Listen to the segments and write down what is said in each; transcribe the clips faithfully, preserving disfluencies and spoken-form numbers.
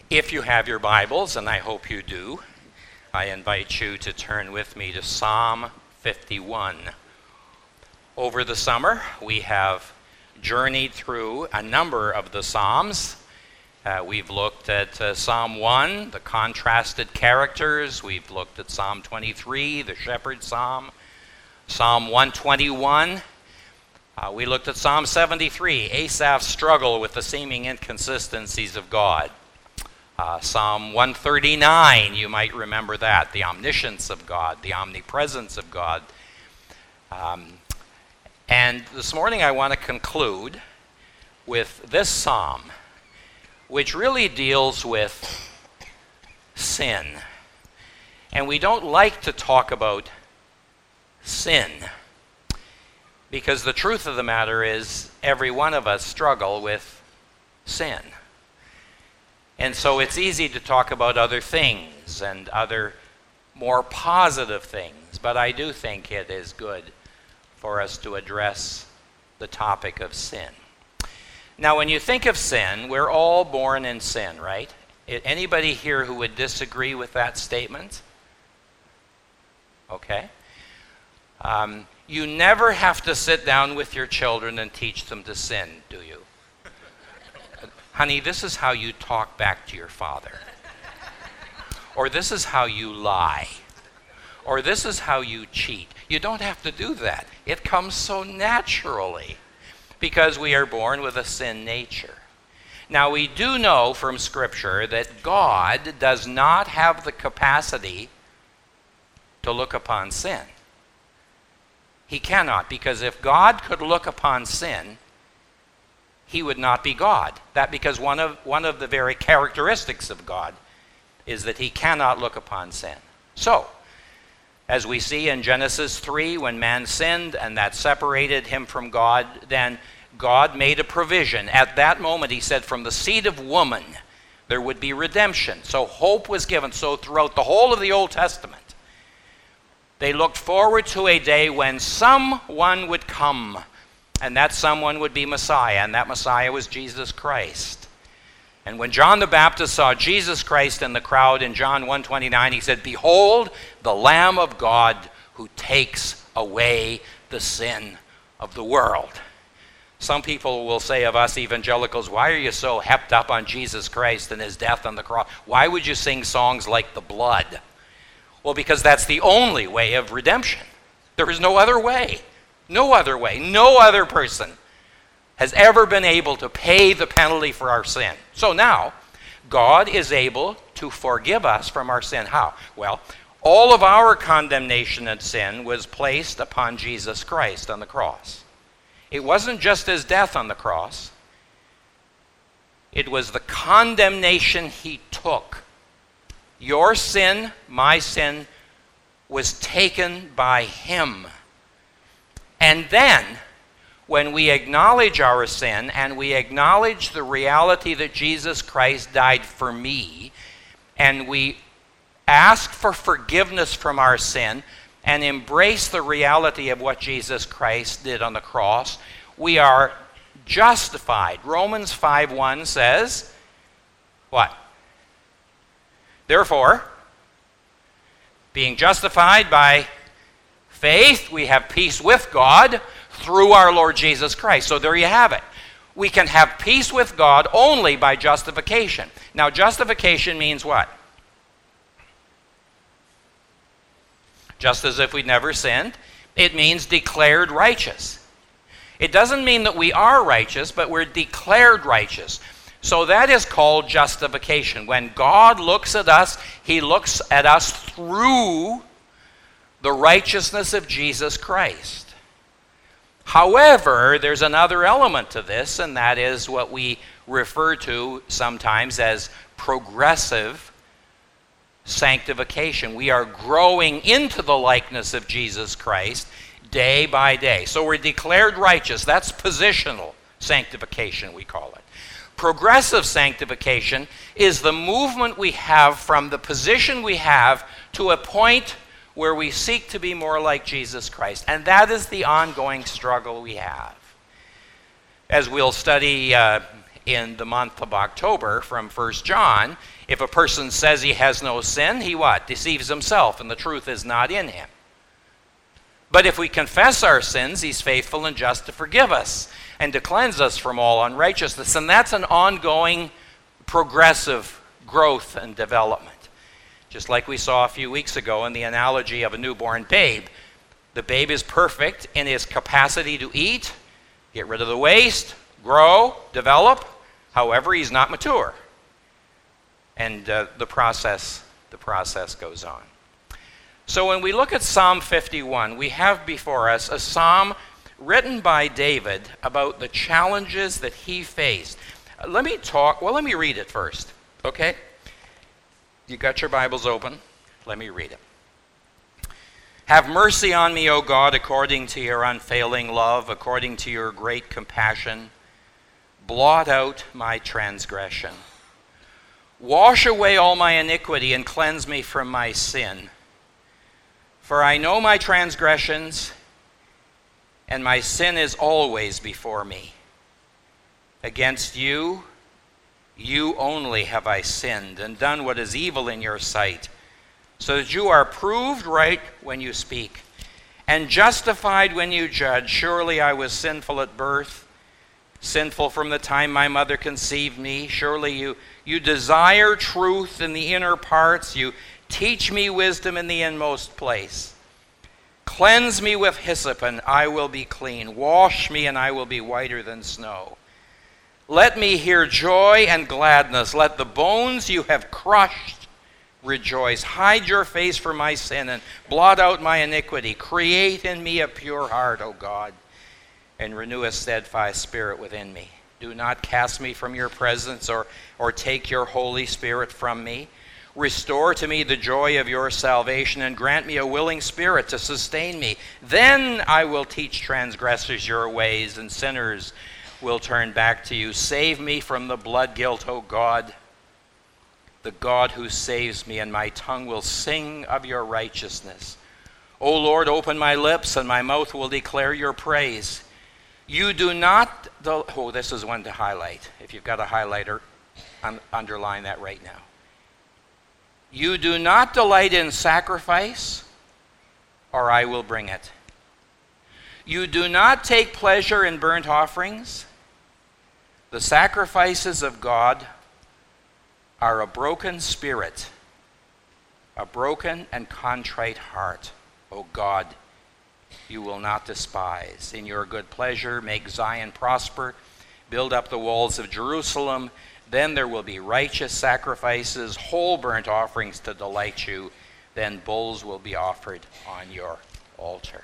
If you have your Bibles, and I hope you do, I invite you to turn with me to Psalm fifty-one. Over the summer, we have journeyed through a number of the Psalms. Uh, we've looked at uh, Psalm one, the contrasted characters. We've looked at Psalm twenty-three, the shepherd psalm. Psalm one twenty-one. Uh, we looked at Psalm seventy-three, Asaph's struggle with the seeming inconsistencies of God. Uh, Psalm one thirty-nine, you might remember that, the omniscience of God, the omnipresence of God. Um, and this morning I want to conclude with this psalm, which really deals with sin. And we don't like to talk about sin, because the truth of the matter is every one of us struggle with sin. And so it's easy to talk about other things and other more positive things, but I do think it is good for us to address the topic of sin. Now, when you think of sin, we're all born in sin, right? Anybody here who would disagree with that statement? Okay. Um, you never have to sit down with your children and teach them to sin, do you? Honey, this is how you talk back to your father. Or this is how you lie. Or this is how you cheat. You don't have to do that. It comes so naturally because we are born with a sin nature. Now, we do know from Scripture that God does not have the capacity to look upon sin. He cannot, because if God could look upon sin, he would not be God. That because one of one of the very characteristics of God is that he cannot look upon sin. So, as we see in Genesis three, when man sinned and that separated him from God, then God made a provision. At that moment, he said, from the seed of woman, there would be redemption. So hope was given. So throughout the whole of the Old Testament, they looked forward to a day when someone would come, and that someone would be Messiah, and that Messiah was Jesus Christ. And when John the Baptist saw Jesus Christ in the crowd in John one twenty-nine, he said, "Behold, the Lamb of God who takes away the sin of the world." Some people will say of us evangelicals, why are you so hepped up on Jesus Christ and his death on the cross? Why would you sing songs like The Blood? Well, because that's the only way of redemption. There is no other way. No other way. No other person has ever been able to pay the penalty for our sin. So now, God is able to forgive us from our sin. How? Well, all of our condemnation and sin was placed upon Jesus Christ on the cross. It wasn't just his death on the cross. It was the condemnation he took. Your sin, my sin, was taken by him. And then, when we acknowledge our sin and we acknowledge the reality that Jesus Christ died for me, and we ask for forgiveness from our sin and embrace the reality of what Jesus Christ did on the cross, we are justified. Romans five one says, what? Therefore, being justified by faith, we have peace with God through our Lord Jesus Christ. So there you have it. We can have peace with God only by justification. Now, justification means what? Just as if we'd never sinned, it means declared righteous. It doesn't mean that we are righteous, but we're declared righteous. So that is called justification. When God looks at us, he looks at us through the righteousness of Jesus Christ. However, there's another element to this, and that is what we refer to sometimes as progressive sanctification. We are growing into the likeness of Jesus Christ day by day. So we're declared righteous. That's positional sanctification, we call it. Progressive sanctification is the movement we have from the position we have to a point where we seek to be more like Jesus Christ. And that is the ongoing struggle we have. As we'll study uh, in the month of October from First John. If a person says he has no sin, he what? Deceives himself, and the truth is not in him. But if we confess our sins, he's faithful and just to forgive us and to cleanse us from all unrighteousness. And that's an ongoing, progressive growth and development. Just like we saw a few weeks ago in the analogy of a newborn babe. The babe is perfect in his capacity to eat, get rid of the waste, grow, develop. However, he's not mature. And uh, the process, the process goes on. So when we look at Psalm fifty-one, we have before us a psalm written by David about the challenges that he faced. Uh, let me talk, well, let me read it first, okay? You got your Bibles open? Let me read it. Have mercy on me, O God, according to your unfailing love, according to your great compassion. Blot out my transgression. Wash away all my iniquity and cleanse me from my sin. For I know my transgressions, and my sin is always before me. Against you, you only have I sinned and done what is evil in your sight, so that you are proved right when you speak, and justified when you judge. Surely I was sinful at birth, sinful from the time my mother conceived me. Surely you, you desire truth in the inner parts. You teach me wisdom in the inmost place. Cleanse me with hyssop, and I will be clean. Wash me, and I will be whiter than snow. Let me hear joy and gladness. Let the bones you have crushed rejoice. Hide your face from my sin and blot out my iniquity. Create in me a pure heart, O God, and renew a steadfast spirit within me. Do not cast me from your presence or, or take your Holy Spirit from me. Restore to me the joy of your salvation and grant me a willing spirit to sustain me. Then I will teach transgressors your ways and sinners will turn back to you. Save me from the blood guilt, O God, the God who saves me, and my tongue will sing of your righteousness. O Lord, open my lips, and my mouth will declare your praise. You do not, del- oh, this is one to highlight. If you've got a highlighter, un- underline that right now. You do not delight in sacrifice, or I will bring it. You do not take pleasure in burnt offerings. The sacrifices of God are a broken spirit, a broken and contrite heart. O God, you will not despise. In your good pleasure, make Zion prosper. Build up the walls of Jerusalem. Then there will be righteous sacrifices, whole burnt offerings to delight you. Then bulls will be offered on your altar.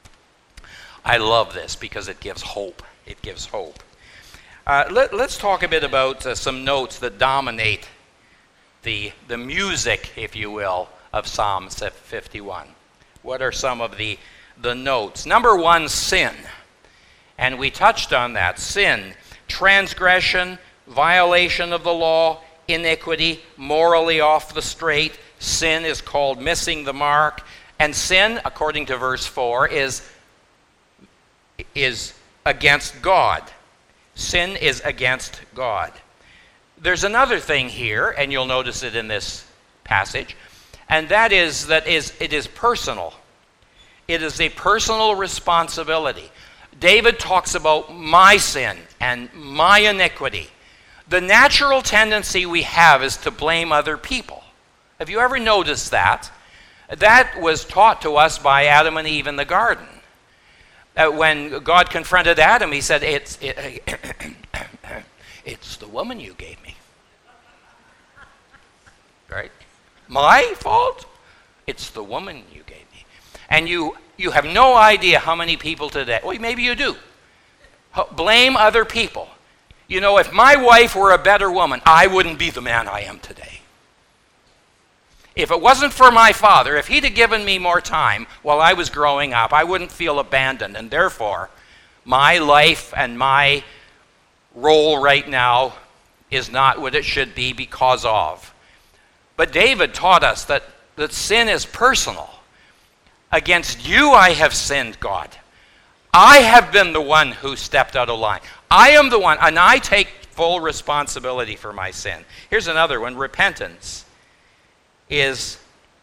I love this because it gives hope. It gives hope. Uh, let, let's talk a bit about uh, some notes that dominate the, the music, if you will, of Psalm fifty-one. What are some of the, the notes? Number one, sin. And we touched on that. Sin, transgression, violation of the law, iniquity, morally off the straight. Sin is called missing the mark. And sin, according to verse four, is, is against God. Sin is against God. There's another thing here, and you'll notice it in this passage, and that is that is it is personal. It is a personal responsibility. David talks about my sin and my iniquity. The natural tendency we have is to blame other people. Have you ever noticed that? That was taught to us by Adam and Eve in the garden. Uh, when God confronted Adam, he said, it's, it, it's the woman you gave me. Right? My fault? It's the woman you gave me. And you, you have no idea how many people today, well, maybe you do, blame other people. You know, if my wife were a better woman, I wouldn't be the man I am today. If it wasn't for my father, if he'd have given me more time while I was growing up, I wouldn't feel abandoned. And therefore, my life and my role right now is not what it should be because of. But David taught us that, that sin is personal. Against you I have sinned, God. I have been the one who stepped out of line. I am the one, and I take full responsibility for my sin. Here's another one. Repentance is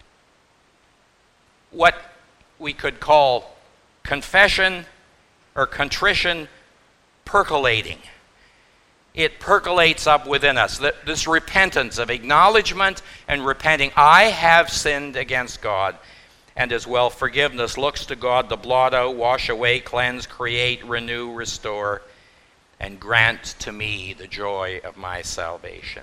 what we could call confession or contrition percolating. It percolates up within us. This repentance of acknowledgement and repenting, I have sinned against God, and as well forgiveness looks to God to blot out, wash away, cleanse, create, renew, restore, and grant to me the joy of my salvation.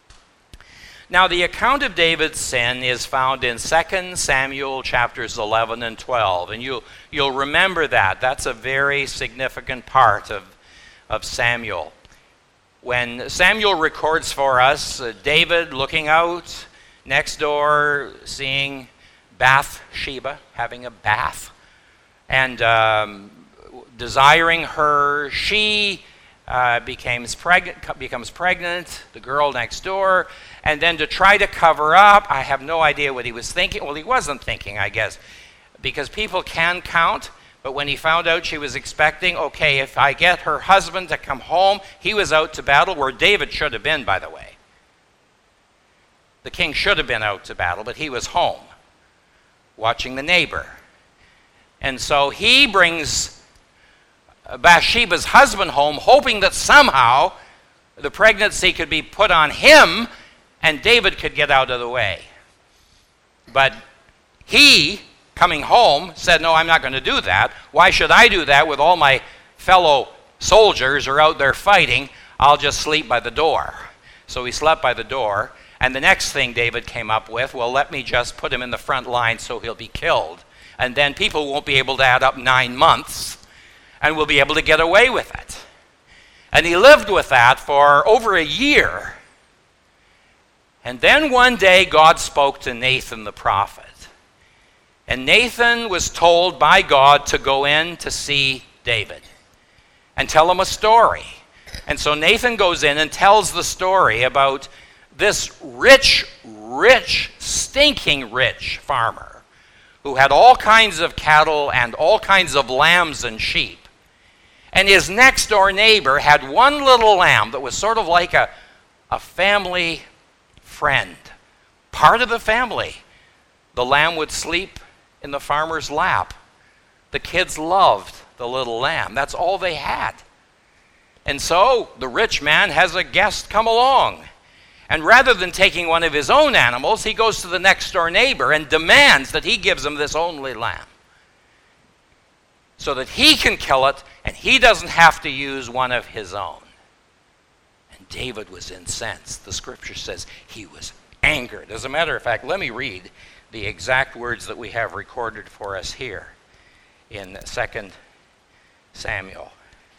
Now, the account of David's sin is found in Second Samuel chapters eleven and twelve, and you'll, you'll remember that. That's a very significant part of, of Samuel. When Samuel records for us uh, David looking out next door, seeing Bathsheba having a bath, and um, desiring her, she uh, becomes, preg- becomes pregnant, the girl next door, and then to try to cover up, I have no idea what he was thinking. Well, he wasn't thinking, I guess, because people can count. But when he found out she was expecting, okay, if I get her husband to come home, he was out to battle, where David should have been, by the way. The king should have been out to battle, but he was home, watching the neighbor. And so he brings Bathsheba's husband home, hoping that somehow the pregnancy could be put on him and David could get out of the way. But he, coming home, said, no, I'm not going to do that. Why should I do that with all my fellow soldiers are out there fighting? I'll just sleep by the door. So he slept by the door. And the next thing David came up with, well, let me just put him in the front line so he'll be killed. And then people won't be able to add up nine months and we'll be able to get away with it. And he lived with that for over a year. And then one day God spoke to Nathan the prophet. And Nathan was told by God to go in to see David and tell him a story. And so Nathan goes in and tells the story about this rich, rich, stinking rich farmer who had all kinds of cattle and all kinds of lambs and sheep. And his next door neighbor had one little lamb that was sort of like a, a family friend, part of the family. The lamb would sleep in the farmer's lap. The kids loved the little lamb. That's all they had. And so the rich man has a guest come along. And rather than taking one of his own animals, he goes to the next door neighbor and demands that he gives him this only lamb, so that he can kill it and he doesn't have to use one of his own. And David was incensed. The scripture says he was angered. As a matter of fact, let me read the exact words that we have recorded for us here in Second Samuel.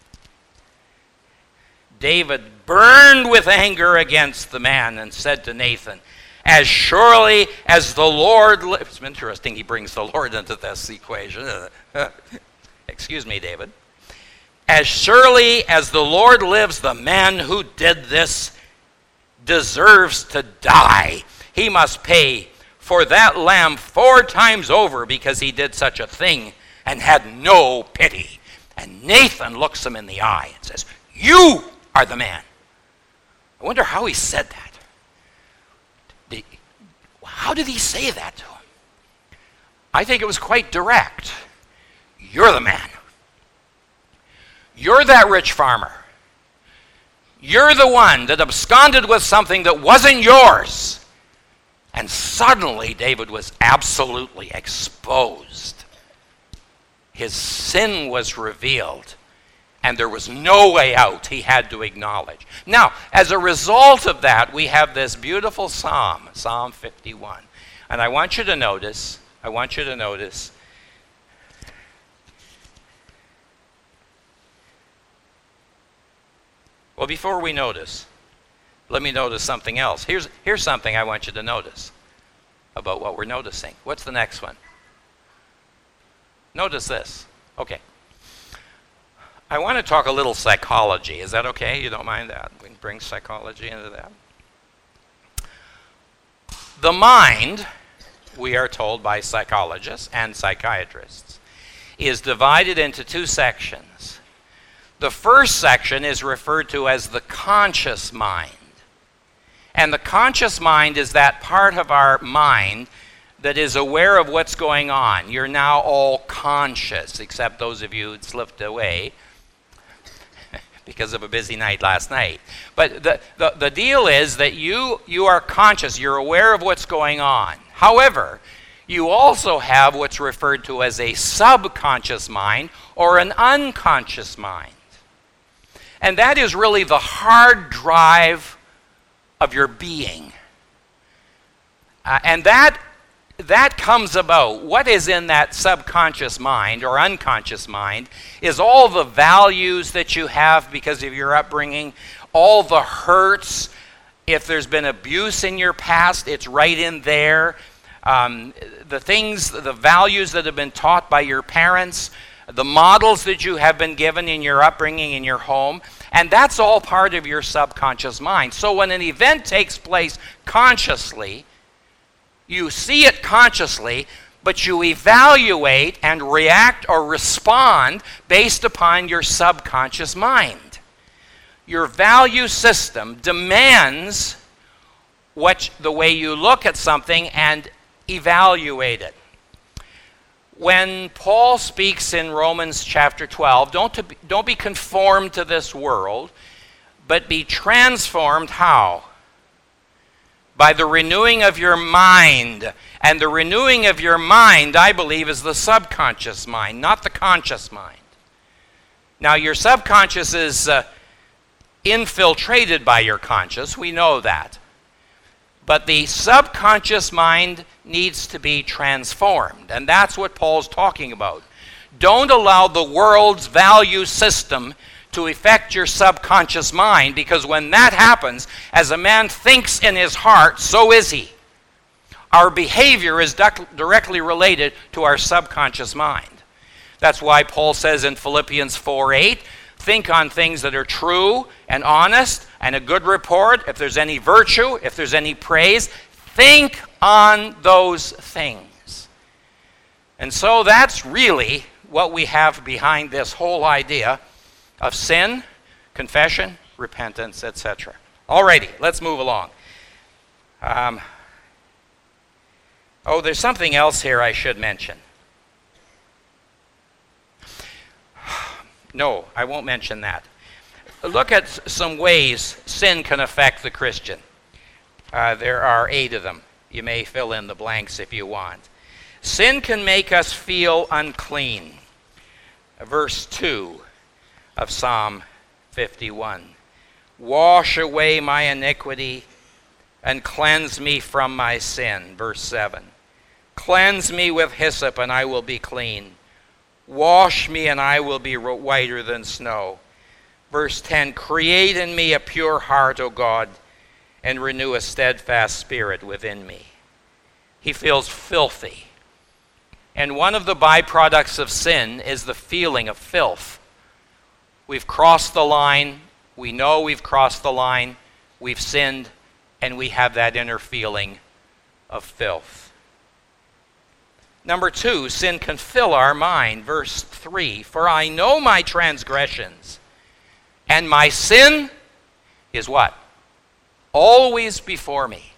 David burned with anger against the man and said to Nathan, as surely as the Lord lives. It's interesting he brings the Lord into this equation. Excuse me, David. As surely as the Lord lives, the man who did this deserves to die. He must pay for that lamb four times over because he did such a thing and had no pity. And Nathan looks him in the eye and says, you are the man. I wonder how he said that. Did, how did he say that to him? I think it was quite direct. You're the man. You're that rich farmer. You're the one that absconded with something that wasn't yours. And suddenly David was absolutely exposed. His sin was revealed. And there was no way out. He had to acknowledge. Now, as a result of that, we have this beautiful psalm, Psalm fifty-one. And I want you to notice, I want you to notice, well, before we notice, let me notice something else. Here's, here's something I want you to notice about what we're noticing. What's the next one? Notice this. Okay. I want to talk a little psychology. Is that okay? You don't mind that? We can bring psychology into that. The mind, we are told by psychologists and psychiatrists, is divided into two sections. The first section is referred to as the conscious mind. And the conscious mind is that part of our mind that is aware of what's going on. You're now all conscious, except those of you who slipped away because of a busy night last night. But the, the, the deal is that you, you are conscious. You're aware of what's going on. However, you also have what's referred to as a subconscious mind or an unconscious mind. And that is really the hard drive of your being. Uh, and that that comes about, what is in that subconscious mind or unconscious mind is all the values that you have because of your upbringing, all the hurts. If there's been abuse in your past, it's right in there. Um, the things, the values that have been taught by your parents, the models that you have been given in your upbringing in your home, and that's all part of your subconscious mind. So when an event takes place consciously, you see it consciously, but you evaluate and react or respond based upon your subconscious mind. Your value system demands what the way you look at something and evaluate it. When Paul speaks in Romans chapter twelve, don't, to be, don't be conformed to this world, but be transformed how? By the renewing of your mind. And the renewing of your mind, I believe, is the subconscious mind, not the conscious mind. Now, your subconscious is uh, infiltrated by your conscious. We know that. But the subconscious mind needs to be transformed. And that's what Paul's talking about. Don't allow the world's value system to affect your subconscious mind, because when that happens, as a man thinks in his heart, so is he. Our behavior is directly related to our subconscious mind. That's why Paul says in Philippians four eight, think on things that are true and honest and a good report. If there's any virtue, if there's any praise, think on those things. And so that's really what we have behind this whole idea of sin, confession, repentance, et cetera. Alrighty, let's move along. Um, oh, there's something else here I should mention. No, I won't mention that. Look at some ways sin can affect the Christian. Uh, there are eight of them. You may fill in the blanks if you want. Sin can make us feel unclean. Verse two of Psalm fifty-one. Wash away my iniquity and cleanse me from my sin. Verse seven. Cleanse me with hyssop and I will be clean. Wash me and I will be whiter than snow. Verse ten. Create in me a pure heart, O God, and renew a steadfast spirit within me. He feels filthy. And one of the byproducts of sin is the feeling of filth. We've crossed the line. We know we've crossed the line. We've sinned, and we have that inner feeling of filth. Number two, sin can fill our mind. Verse three, for I know my transgressions, and my sin is what? Always before me.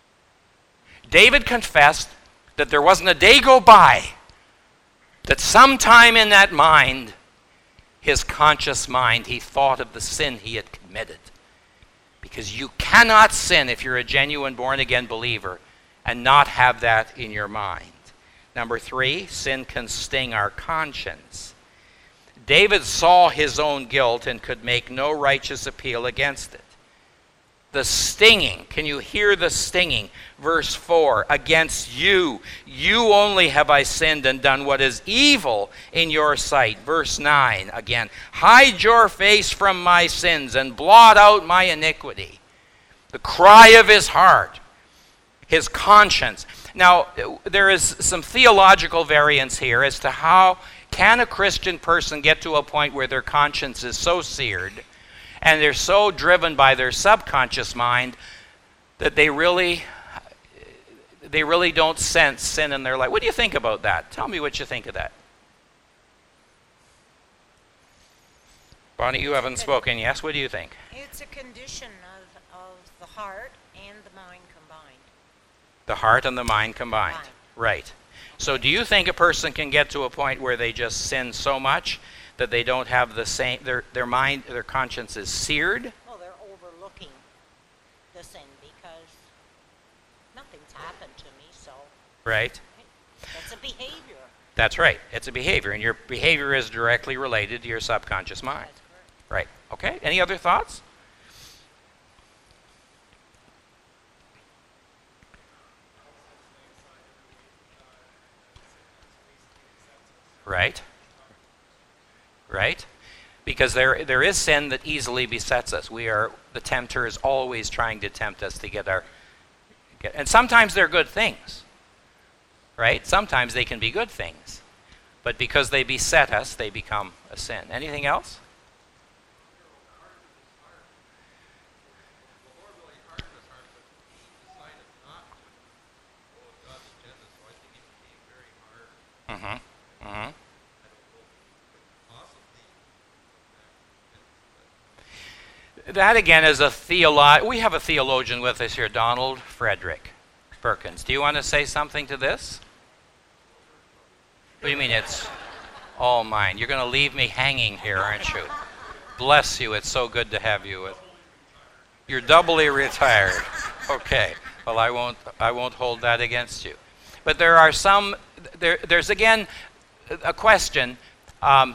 David confessed that there wasn't a day go by that sometime in that mind, his conscious mind, he thought of the sin he had committed. Because you cannot sin if you're a genuine born-again believer and not have that in your mind. Number three, sin can sting our conscience. David saw his own guilt and could make no righteous appeal against it. The stinging, can you hear the stinging? Verse four, against you, you only have I sinned and done what is evil in your sight. Verse nine, again, hide your face from my sins and blot out my iniquity. The cry of his heart, his conscience. Now, there is some theological variance here as to how can a Christian person get to a point where their conscience is so seared and they're so driven by their subconscious mind that they really, they really don't sense sin in their life. What do you think about that? Tell me what you think of that. Bonnie, you haven't spoken. Yes, what do you think? It's a condition of, of the heart and the mind combined. The heart and the mind combined. Mind. Right. So do you think a person can get to a point where they just sin so much that they don't have the same, their, their mind, their conscience is seared? Well, they're overlooking the sin because nothing's happened to me, so Right. that's a behavior. That's right. It's a behavior, and your behavior is directly related to your subconscious mind. That's correct. Right. Okay. Any other thoughts? Right. Right. Because there there is sin that easily besets us. We are the tempter is always trying to tempt us to get our get, and sometimes they're good things. Right? Sometimes they can be good things. But because they beset us, they become a sin. Anything else? Mm-hmm. Mm-hmm. That again is a theolo- we have a theologian with us here, Donald Frederick Perkins. Do you want to say something to this? What do you mean it's all mine? You're going to leave me hanging here, aren't you? Bless you. It's so good to have you with. You're doubly retired. Okay. Well, I won't I won't hold that against you. But there are some there there's again a question. Um,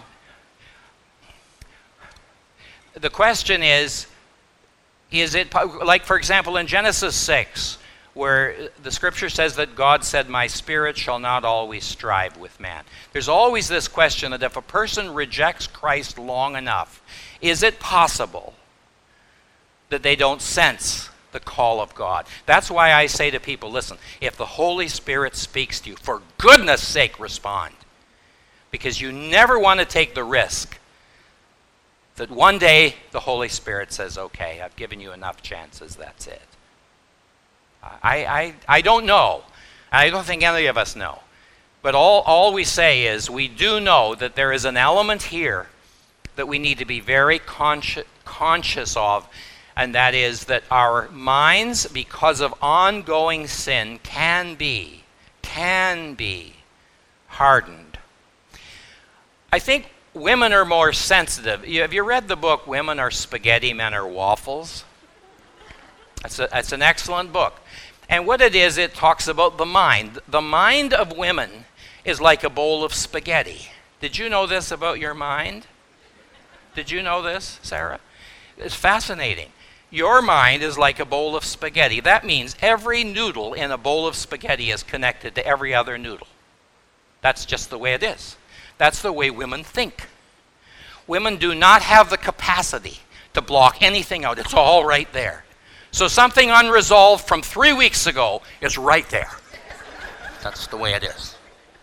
the question is is it like, for example, in Genesis six, where the scripture says that God said, "My spirit shall not always strive with man." There's always this question that if a person rejects Christ long enough, is it possible that they don't sense the call of God? That's why I say to people, listen, if the Holy Spirit speaks to you, for goodness sake, respond. Because you never want to take the risk that one day the Holy Spirit says, okay, I've given you enough chances, that's it. I, I, I don't know. I don't think any of us know. But all, all we say is we do know that there is an element here that we need to be very consci- conscious of, and that is that our minds, because of ongoing sin, can be, can be hardened. I think women are more sensitive. You, have you read the book, Women Are Spaghetti, Men Are Waffles? That's, a, that's an excellent book. And what it is, it talks about the mind. The mind of women is like a bowl of spaghetti. Did you know this about your mind? Did you know this, Sarah? It's fascinating. Your mind is like a bowl of spaghetti. That means every noodle in a bowl of spaghetti is connected to every other noodle. That's just the way it is. That's the way women think. Women do not have the capacity to block anything out. It's all right there. So something unresolved from three weeks ago is right there. That's the way it is.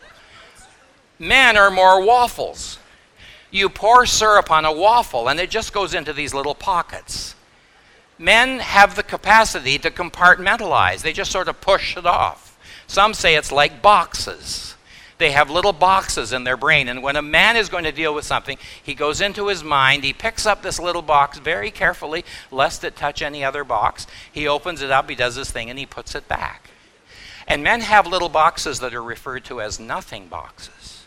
Men are more waffles. You pour syrup on a waffle and it just goes into these little pockets. Men have the capacity to compartmentalize. They just sort of push it off. Some say it's like boxes. They have little boxes in their brain, and when a man is going to deal with something, he goes into his mind, he picks up this little box very carefully, lest it touch any other box. He opens it up, he does his thing, and he puts it back. And men have little boxes that are referred to as nothing boxes.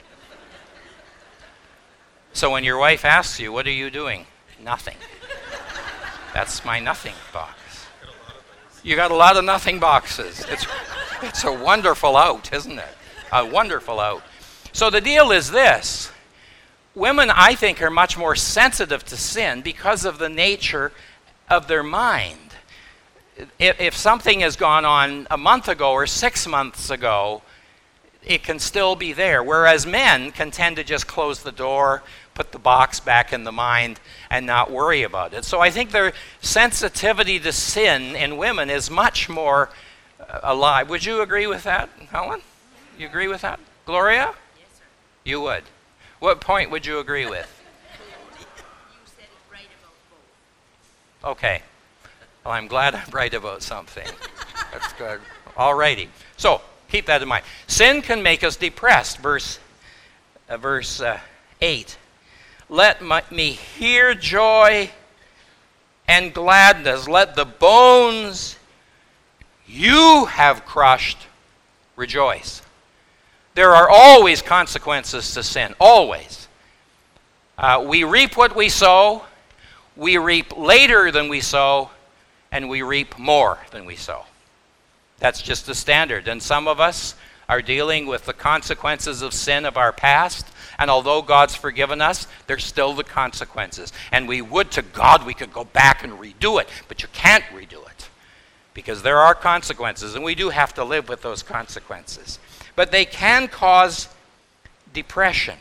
So when your wife asks you, what are you doing? Nothing. That's my nothing box. You got a lot of nothing boxes. It's, it's a wonderful out, isn't it? A wonderful out. So the deal is this. Women, I think, are much more sensitive to sin because of the nature of their mind. If, if something has gone on a month ago or six months ago, it can still be there. Whereas men can tend to just close the door, put the box back in the mind, and not worry about it. So I think their sensitivity to sin in women is much more uh, alive. Would you agree with that, Helen? You agree with that? Gloria? Yes, sir. You would. What point would you agree with? You said it right about both. Okay. Well, I'm glad I'm right about something. That's good. All righty. So, keep that in mind. Sin can make us depressed. Verse, uh, verse uh, eight. Let my, me hear joy and gladness. Let the bones you have crushed rejoice. There are always consequences to sin, always. Uh, we reap what we sow, we reap later than we sow, and we reap more than we sow. That's just the standard. And some of us are dealing with the consequences of sin of our past, and although God's forgiven us, there's still the consequences. And we would to God we could go back and redo it, but you can't redo it because there are consequences, and we do have to live with those consequences. But they can cause depression.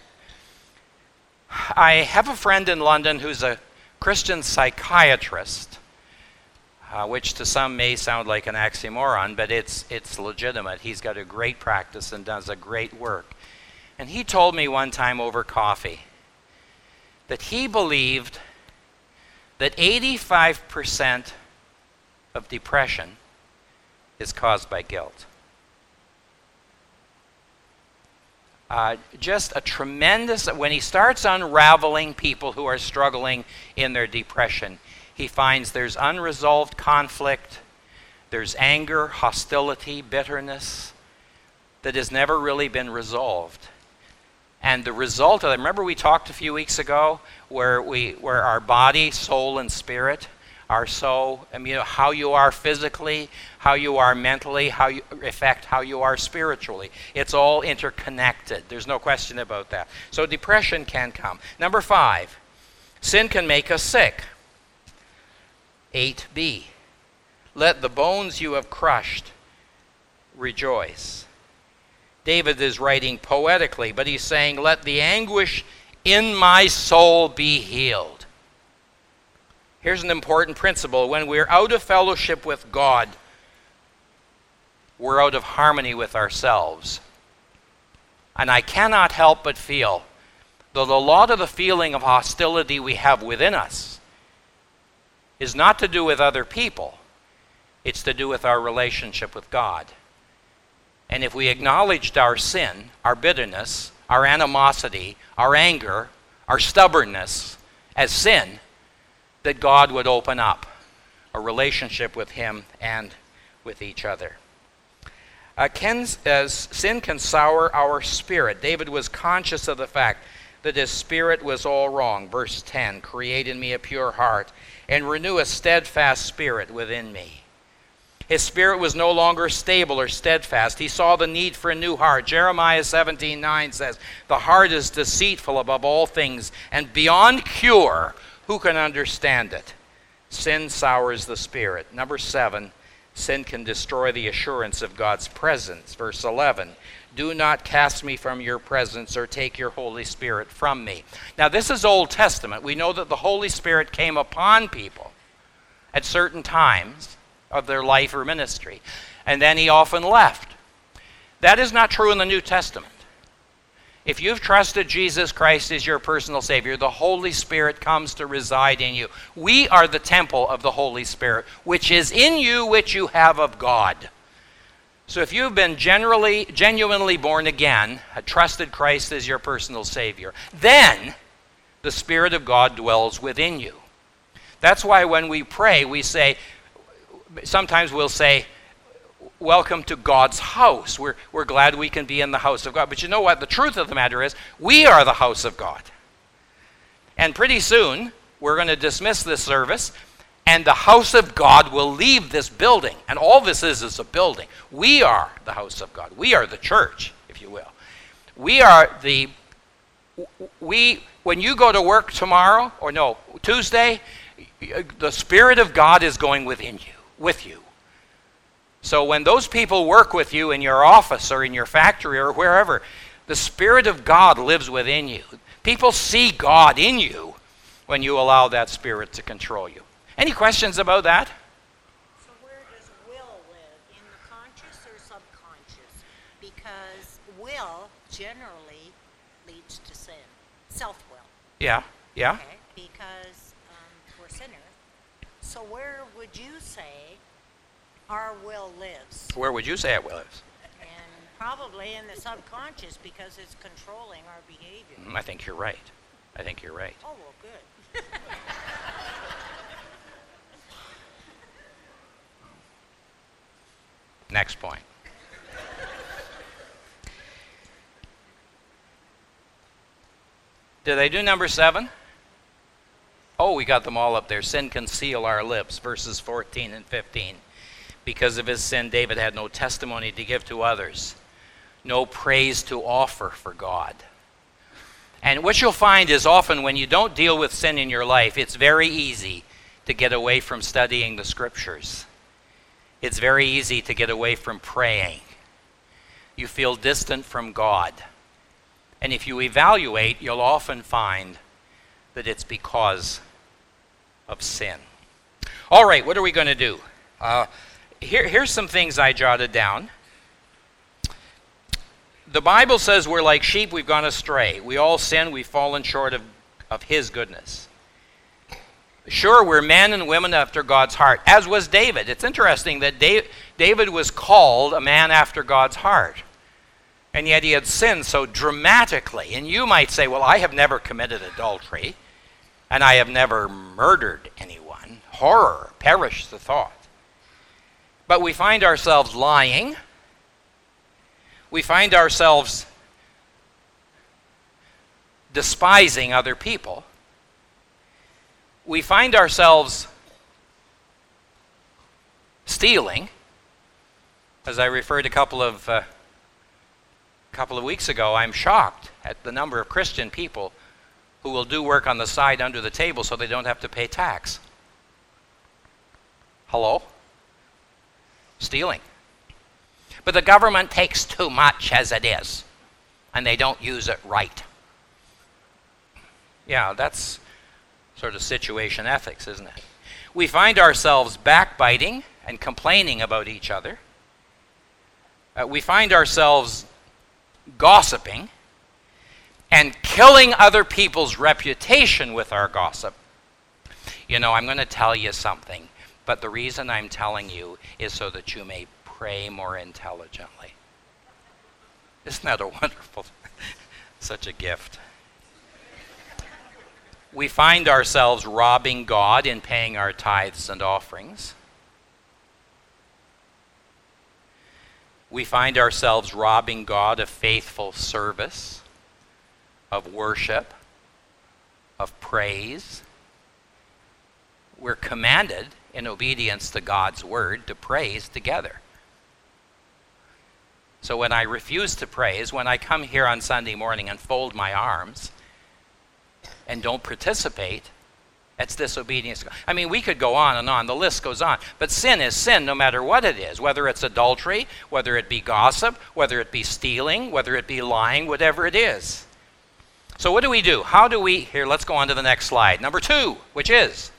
I have a friend in London who's a Christian psychiatrist, uh, which to some may sound like an oxymoron, but it's, it's legitimate. He's got a great practice and does a great work. And he told me one time over coffee that he believed that eighty-five percent of depression is caused by guilt. Uh, just a tremendous, when he starts unraveling people who are struggling in their depression, he finds there's unresolved conflict, there's anger, hostility, bitterness that has never really been resolved. And the result of that, remember we talked a few weeks ago where we, where our body, soul, and spirit are so, I mean, how you are physically, how you are mentally, how you affect how you are spiritually. It's all interconnected. There's no question about that. So depression can come. Number five, sin can make us sick. eight b, let the bones you have crushed rejoice. David is writing poetically, but he's saying, let the anguish in my soul be healed. Here's an important principle. When we're out of fellowship with God, we're out of harmony with ourselves. And I cannot help but feel that a lot of the feeling of hostility we have within us is not to do with other people. It's to do with our relationship with God. And if we acknowledged our sin, our bitterness, our animosity, our anger, our stubbornness as sin, that God would open up a relationship with him and with each other. Uh, can, uh, sin can sour our spirit. David was conscious of the fact that his spirit was all wrong. Verse ten, create in me a pure heart and renew a steadfast spirit within me. His spirit was no longer stable or steadfast. He saw the need for a new heart. Jeremiah seventeen nine says, the heart is deceitful above all things and beyond cure. Who can understand it? Sin sours the spirit. Number seven, sin can destroy the assurance of God's presence. Verse eleven, do not cast me from your presence or take your Holy Spirit from me. Now this is Old Testament. We know that the Holy Spirit came upon people at certain times of their life or ministry, and then he often left. That is not true in the New Testament. If you've trusted Jesus Christ as your personal Savior, the Holy Spirit comes to reside in you. We are the temple of the Holy Spirit, which is in you, which you have of God. So if you've been generally, genuinely born again, trusted Christ as your personal Savior, then the Spirit of God dwells within you. That's why when we pray, we say, sometimes we'll say, welcome to God's house. We're, we're glad we can be in the house of God. But you know what? The truth of the matter is, we are the house of God. And pretty soon, we're going to dismiss this service, and the house of God will leave this building. And all this is is a building. We are the house of God. We are the church, if you will. We are the, we, when you go to work tomorrow, or no, Tuesday, the Spirit of God is going within you, with you. So when those people work with you in your office or in your factory or wherever, the Spirit of God lives within you. People see God in you when you allow that Spirit to control you. Any questions about that? So where does will live? In the conscious or subconscious? Because will generally leads to sin. Self-will. Yeah, yeah. Okay? Because um, we're sinners. So where would you say our will lives? Where would you say it lives? And probably in the subconscious because it's controlling our behavior. I think you're right. I think you're right. Oh, well, good. Next point. Did I do number seven? Oh, we got them all up there. Sin can seal our lips, verses fourteen and fifteen. Because of his sin, David had no testimony to give to others, no praise to offer for God. And what you'll find is often when you don't deal with sin in your life, it's very easy to get away from studying the scriptures. It's very easy to get away from praying. You feel distant from God. And if you evaluate, you'll often find that it's because of sin. All right, what are we going to do? Uh, here, here's some things I jotted down. The Bible says we're like sheep, we've gone astray. We all sin, we've fallen short of, of his goodness. Sure, we're men and women after God's heart, as was David. It's interesting that David was called a man after God's heart. And yet he had sinned so dramatically. And you might say, well, I have never committed adultery, and I have never murdered anyone. Horror, perish the thought. But we find ourselves lying. We find ourselves despising other people. We find ourselves stealing. As I referred a couple of uh, couple of weeks ago, I'm shocked at the number of Christian people who will do work on the side under the table so they don't have to pay tax. Hello? Stealing. But the government takes too much as it is, and they don't use it right. Yeah, that's sort of situation ethics, isn't it? We find ourselves backbiting and complaining about each other. Uh, we find ourselves gossiping and killing other people's reputation with our gossip. You know, I'm going to tell you something, but the reason I'm telling you is so that you may pray more intelligently. Isn't that a wonderful, such a gift? We find ourselves robbing God in paying our tithes and offerings. We find ourselves robbing God of faithful service, of worship, of praise. We're commanded, in obedience to God's word, to praise together. So when I refuse to praise, when I come here on Sunday morning and fold my arms and don't participate, that's disobedience. I mean, we could go on and on. The list goes on. But sin is sin no matter what it is, whether it's adultery, whether it be gossip, whether it be stealing, whether it be lying, whatever it is. So what do we do? How do we, here, let's go on to the next slide. Number two, which is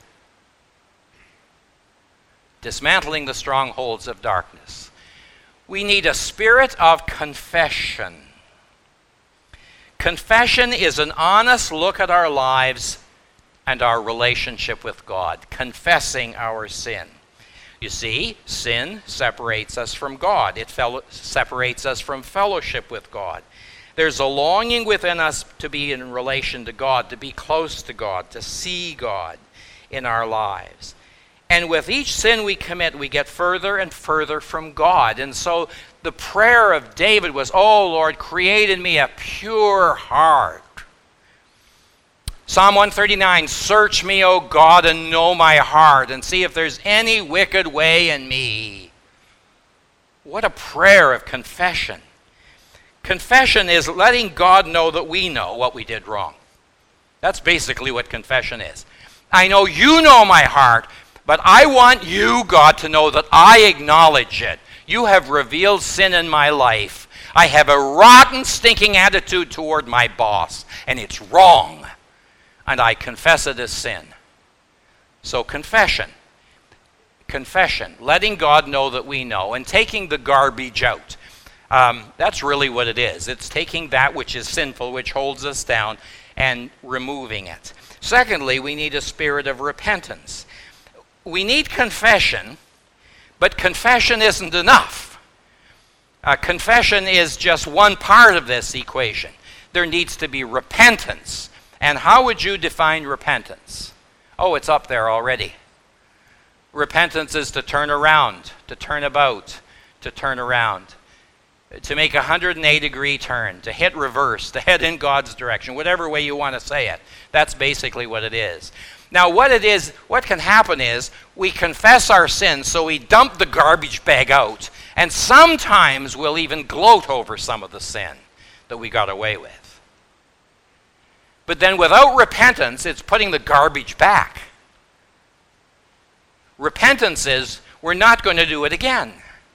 dismantling the strongholds of darkness. We need a spirit of confession. Confession is an honest look at our lives and our relationship with God, confessing our sin. You see, sin separates us from God. It fel- separates us from fellowship with God. There's a longing within us to be in relation to God, to be close to God, to see God in our lives. And with each sin we commit, we get further and further from God. And so the prayer of David was, "Oh Lord, create in me a pure heart." Psalm one thirty-nine, "Search me, O God, and know my heart, and see if there's any wicked way in me." What a prayer of confession. Confession is letting God know that we know what we did wrong. That's basically what confession is. I know you know my heart, but I want you, God, to know that I acknowledge it. You have revealed sin in my life. I have a rotten, stinking attitude toward my boss, and it's wrong. And I confess it as sin. So confession. Confession. Letting God know that we know, and taking the garbage out. Um, that's really what it is. It's taking that which is sinful, which holds us down, and removing it. Secondly, we need a spirit of repentance. We need confession, but confession isn't enough. Uh, confession is just one part of this equation. There needs to be repentance And how would you define repentance? Oh, it's up there already. Repentance is to turn around, to turn about, to turn around, to make a one hundred eighty degree turn, to hit reverse, to head in God's direction, whatever way you want to say it. That's basically what it is. Now, what it is, what can happen is we confess our sins, so we dump the garbage bag out, and sometimes we'll even gloat over some of the sin that we got away with. But then without repentance, it's putting the garbage back. Repentance is, we're not going to do it again.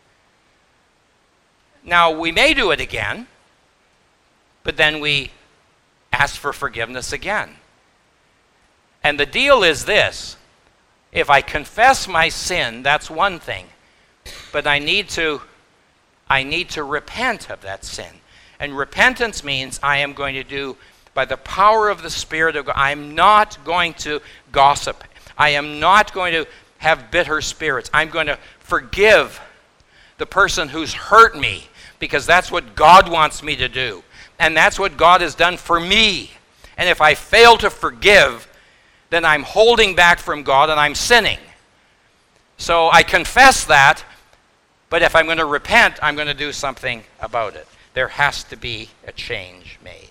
Now, we may do it again, but then we ask for forgiveness again. And the deal is this: if I confess my sin, that's one thing, but I need to, I need to repent of that sin. And repentance means I am going to do, by the power of the Spirit of God, I'm not going to gossip. I am not going to have bitter spirits. I'm going to forgive the person who's hurt me, because that's what God wants me to do. And that's what God has done for me. And if I fail to forgive, then I'm holding back from God and I'm sinning. So I confess that, but if I'm going to repent, I'm going to do something about it. There has to be a change made.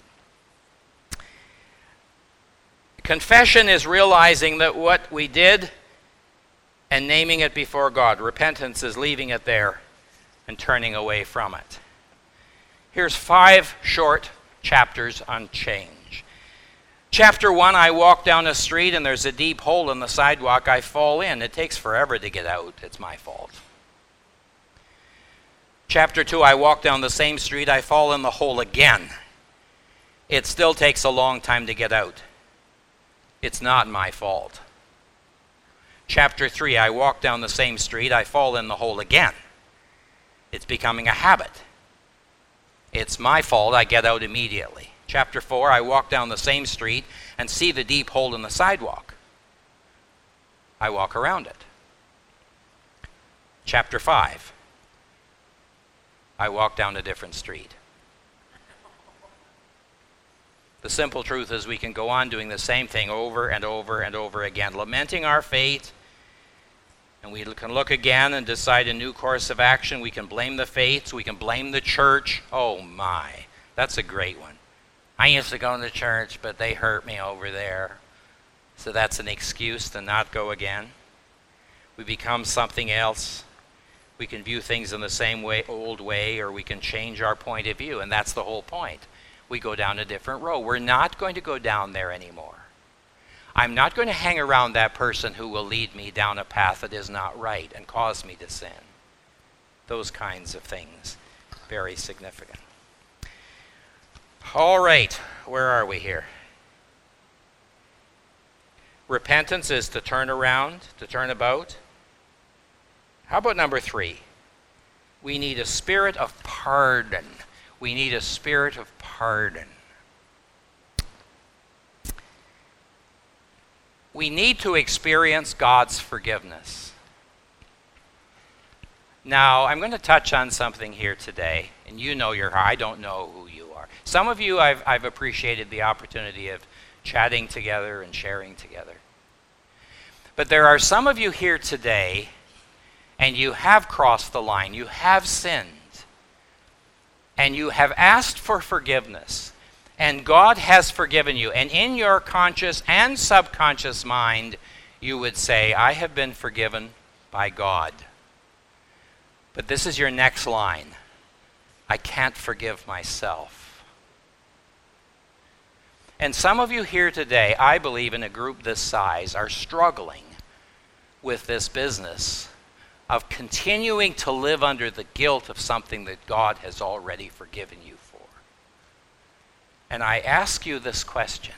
Confession is realizing that what we did and naming it before God. Repentance is leaving it there and turning away from it. Here's five short chapters on change. Chapter one, I walk down a street and there's a deep hole in the sidewalk. I fall in. It takes forever to get out. It's my fault. Chapter two, I walk down the same street. I fall in the hole again. It still takes a long time to get out. It's not my fault. Chapter three, I walk down the same street. I fall in the hole again. It's becoming a habit. It's my fault. I get out immediately. Chapter four, I walk down the same street and see the deep hole in the sidewalk. I walk around it. Chapter five, I walk down a different street. The simple truth is we can go on doing the same thing over and over and over again, lamenting our fate, and we can look again and decide a new course of action. We can blame the fates. We can blame the church. Oh my, that's a great one. I used to go to church, but they hurt me over there. So that's an excuse to not go again. We become something else. We can view things in the same way, old way, or we can change our point of view, and that's the whole point. We go down a different road. We're not going to go down there anymore. I'm not going to hang around that person who will lead me down a path that is not right and cause me to sin. Those kinds of things, very significant. All right, where are we here? Repentance is to turn around, to turn about. How about number three? We need a spirit of pardon. We need a spirit of pardon. We need to experience God's forgiveness. Now, I'm going to touch on something here today, and you know your heart. I don't know who you are. Some of you, I've, I've appreciated the opportunity of chatting together and sharing together. But there are some of you here today, and you have crossed the line. You have sinned. And you have asked for forgiveness. And God has forgiven you. And in your conscious and subconscious mind, you would say, I have been forgiven by God. But this is your next line. I can't forgive myself. And some of you here today, I believe in a group this size, are struggling with this business of continuing to live under the guilt of something that God has already forgiven you for. And I ask you this question.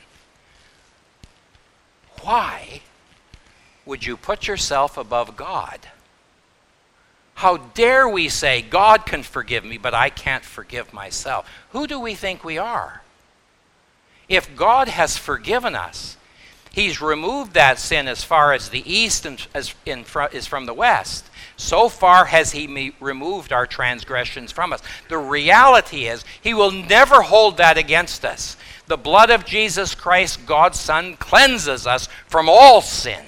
Why would you put yourself above God? How dare we say, God can forgive me, but I can't forgive myself? Who do we think we are? If God has forgiven us, He's removed that sin as far as the east and as in fr- is from the west. So far has He me- removed our transgressions from us. The reality is, He will never hold that against us. The blood of Jesus Christ, God's Son, cleanses us from all sin.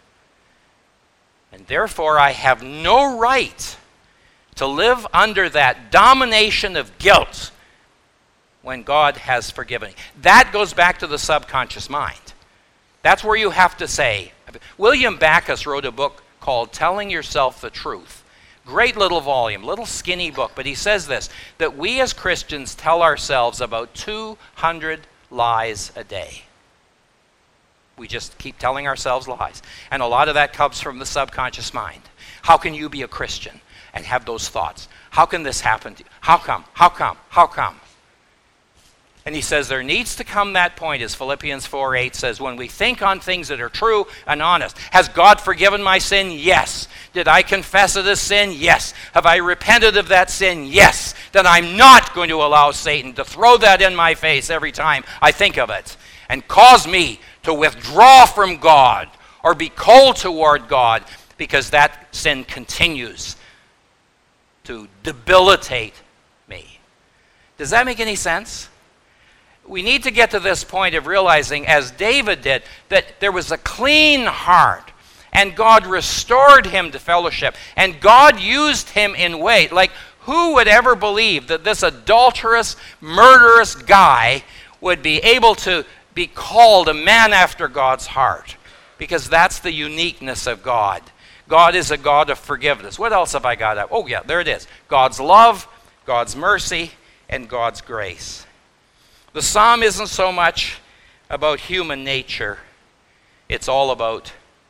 And therefore, I have no right to live under that domination of guilt when God has forgiven me. That goes back to the subconscious mind. That's where you have to say. William Backus wrote a book called Telling Yourself the Truth. Great little volume, little skinny book, but he says this, that we as Christians tell ourselves about two hundred lies a day. We just keep telling ourselves lies. And a lot of that comes from the subconscious mind. How can you be a Christian and have those thoughts? How can this happen to you? How come? How come? How come? And he says there needs to come that point, as Philippians four eight says, when we think on things that are true and honest. Has God forgiven my sin? Yes. Did I confess it as sin? Yes. Have I repented of that sin? Yes. Then I'm not going to allow Satan to throw that in my face every time I think of it and cause me to withdraw from God or be cold toward God because that sin continues to debilitate me. Does that make any sense? We need to get to this point of realizing, as David did, that there was a clean heart, and God restored him to fellowship, and God used him in ways. Like, who would ever believe that this adulterous, murderous guy would be able to be called a man after God's heart? Because that's the uniqueness of God. God is a God of forgiveness. What else have I got up? Oh, yeah, there it is. God's love, God's mercy, and God's grace. The psalm isn't so much about human nature. It's all about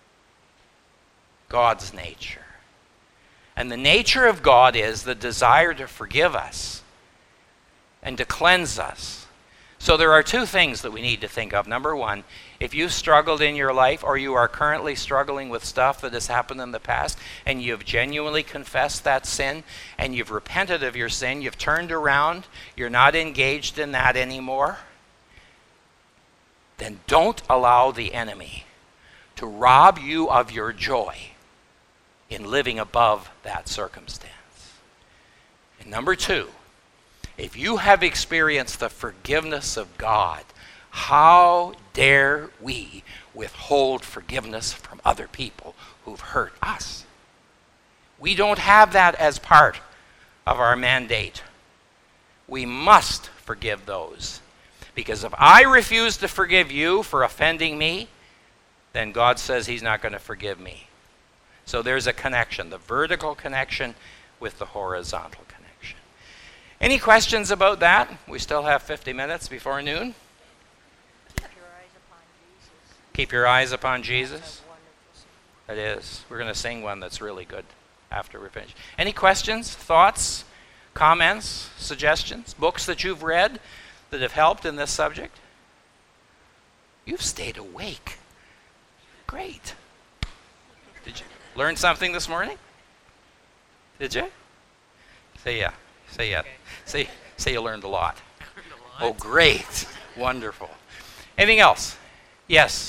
God's nature. And the nature of God is the desire to forgive us and to cleanse us. So there are two things that we need to think of. Number one, if you've struggled in your life or you are currently struggling with stuff that has happened in the past and you've genuinely confessed that sin and you've repented of your sin, you've turned around, you're not engaged in that anymore, then don't allow the enemy to rob you of your joy in living above that circumstance. And number two, if you have experienced the forgiveness of God, how dare we withhold forgiveness from other people who've hurt us? We don't have that as part of our mandate. We must forgive those. Because if I refuse to forgive you for offending me, then God says he's not going to forgive me. So there's a connection, the vertical connection with the horizontal connection. Any questions about that? We still have fifty minutes before noon. Keep your eyes upon Jesus. Keep your eyes upon Jesus. That's a wonderful song. It is. We're going to sing one that's really good after we're finished. Any questions, thoughts, comments, suggestions, books that you've read that have helped in this subject? You've stayed awake. Great. Did you learn something this morning? Did you? Say yeah. Say yeah. Say, say you learned a lot. Oh, great. Wonderful. Anything else? Yes.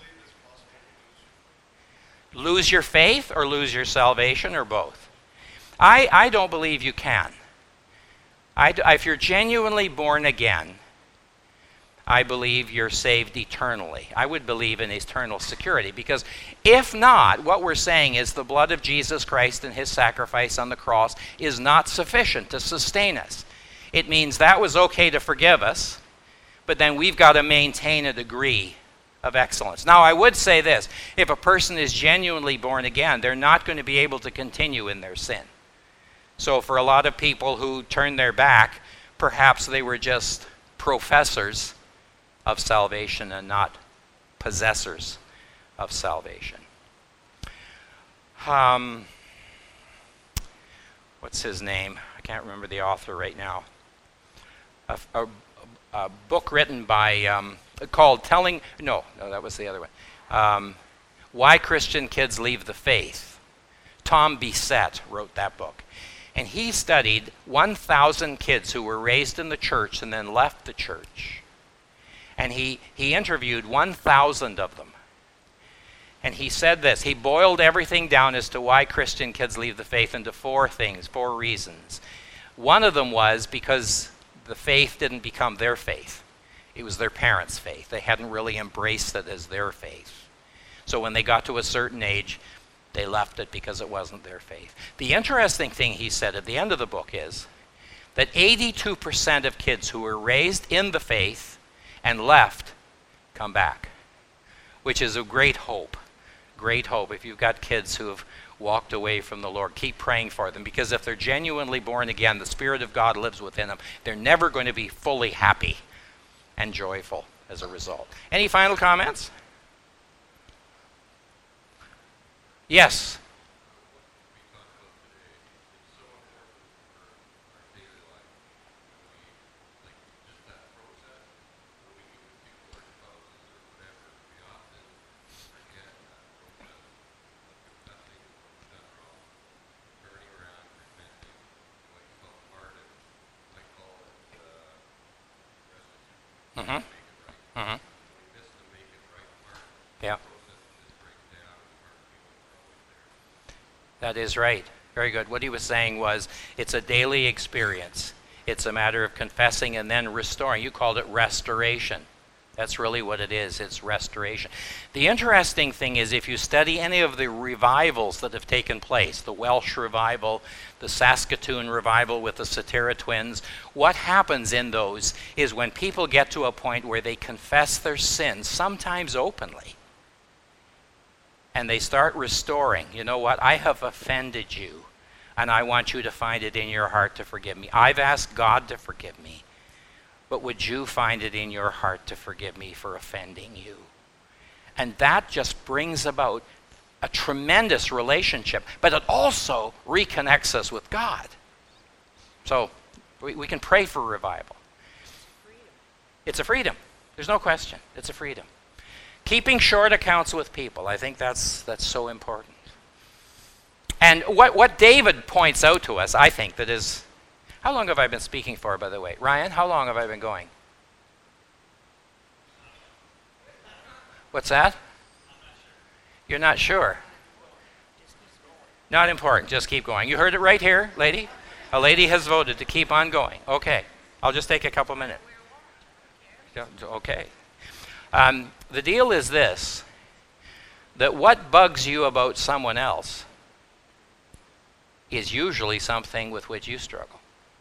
Lose your faith or lose your salvation or both? I, I don't believe you can. I, if you're genuinely born again, I believe you're saved eternally. I would believe in eternal security, because if not, what we're saying is the blood of Jesus Christ and his sacrifice on the cross is not sufficient to sustain us. It means that was okay to forgive us, but then we've got to maintain a degree of excellence. Now, I would say this. If a person is genuinely born again, they're not going to be able to continue in their sin. So for a lot of people who turn their back, perhaps they were just professors of salvation and not possessors of salvation. Um, what's his name? I can't remember the author right now. A, a, a book written by, um, called Telling, no, no, that was the other one. Um, Why Christian Kids Leave the Faith. Tom Bissett wrote that book. And he studied one thousand kids who were raised in the church and then left the church. And he, he interviewed one thousand of them. And he said this. He boiled everything down as to why Christian kids leave the faith into four things, four reasons. One of them was because the faith didn't become their faith. It was their parents' faith. They hadn't really embraced it as their faith. So when they got to a certain age, they left it because it wasn't their faith. The interesting thing he said at the end of the book is that eighty-two percent of kids who were raised in the faith and left come back, which is a great hope. Great hope. If you've got kids who have walked away from the Lord, keep praying for them, because if they're genuinely born again, the Spirit of God lives within them. They're never going to be fully happy and joyful as a result. Any final comments? Yes. Mm-hmm. Mm-hmm. Yeah. That is right. Very good. What he was saying was it's a daily experience. It's a matter of confessing and then restoring. You called it restoration. That's really what it is. It's restoration. The interesting thing is, if you study any of the revivals that have taken place, the Welsh revival, the Saskatoon revival with the Satara twins, what happens in those is when people get to a point where they confess their sins, sometimes openly, and they start restoring. You know what? I have offended you, and I want you to find it in your heart to forgive me. I've asked God to forgive me. But would you find it in your heart to forgive me for offending you? And that just brings about a tremendous relationship, but it also reconnects us with God. So we, we can pray for revival. It's a freedom. There's no question. It's a freedom. Keeping short accounts with people. I think that's that's so important. And what, what David points out to us, I think, that is... How long have I been speaking for, by the way? Ryan, how long have I been going? What's that? You're not sure? Not important. Just keep going. You heard it right here, lady? A lady has voted to keep on going. Okay. I'll just take a couple minutes. Okay. Um, the deal is this, that what bugs you about someone else is usually something with which you struggle.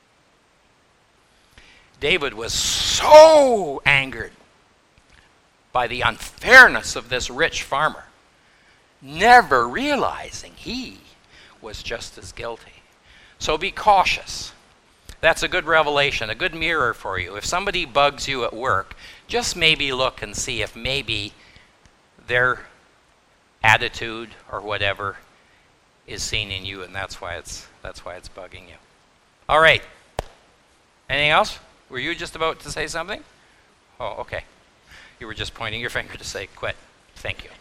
David was so angered by the unfairness of this rich farmer, never realizing he was just as guilty. So be cautious. That's a good revelation, a good mirror for you. If somebody bugs you at work, just maybe look and see if maybe their attitude or whatever is seen in you, and that's why it's that's why it's bugging you. All right. Anything else? Were you just about to say something? Oh, okay. You were just pointing your finger to say, quit. Thank you.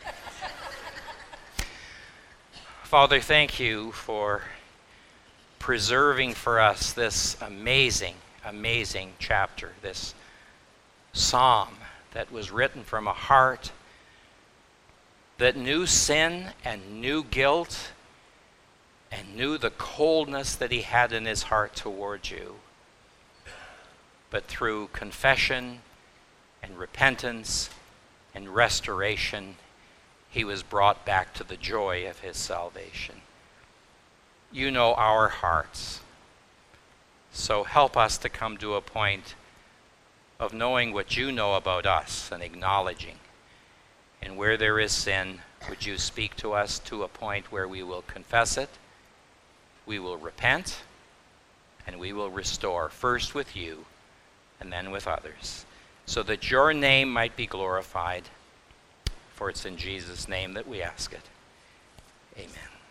Father, thank you for preserving for us this amazing, amazing chapter, this psalm that was written from a heart that knew sin and knew guilt and knew the coldness that he had in his heart towards you. But through confession and repentance and restoration, he was brought back to the joy of his salvation. You know our hearts. So help us to come to a point of knowing what you know about us and acknowledging. And where there is sin, would you speak to us to a point where we will confess it, we will repent, and we will restore, first with you and then with others, so that your name might be glorified. For it's in Jesus' name that we ask it. Amen.